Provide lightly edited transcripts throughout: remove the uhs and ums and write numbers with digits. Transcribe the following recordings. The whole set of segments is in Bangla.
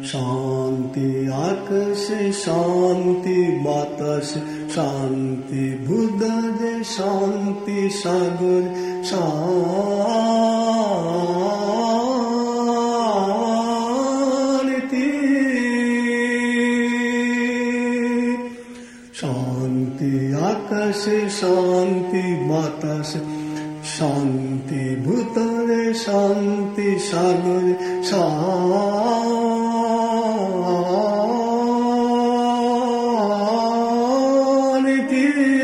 শান্তি আকাশে শান্তি বাতাসে শান্তি ভূদরে শান্তি সাগর শান্তি শান্তি আকাশে শান্তি বাতাসে শান্তি ভূতরে শান্তি সাগর শান্তি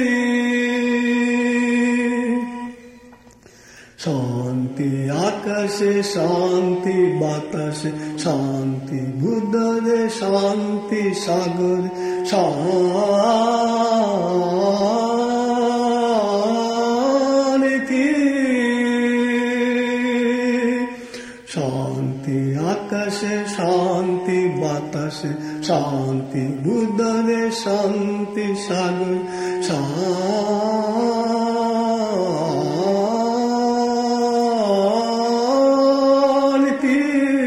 শান্তি আকাশে শান্তি বাতাসে শান্তি ভূতরে শান্তি সাগর শান্তি শান্তি আকাশে শান্তি বাতাসে শান্তি ভূতরে শান্তি সাগর শান্তি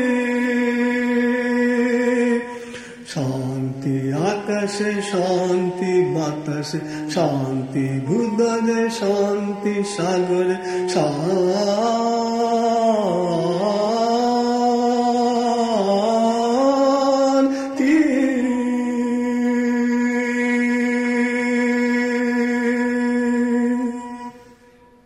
শান্তি আকাশে শান্তি বাতাসে শান্তি ভূতরে শান্তি সাগর শান্তি